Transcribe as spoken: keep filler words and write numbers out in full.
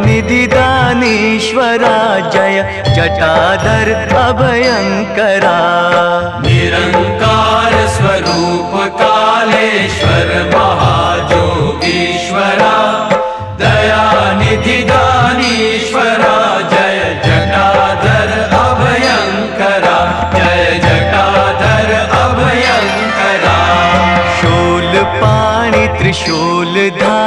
निधि दानीश्वरा जय जटाधर अभयंकरा। निरंकार स्वरूप कालेश्वर महाजोगीश्वरा दया निधि दानीश्वरा जय जटाधर अभयंकरा जय जटाधर अभयंकरा। शूल पाणि त्रिशूल धारी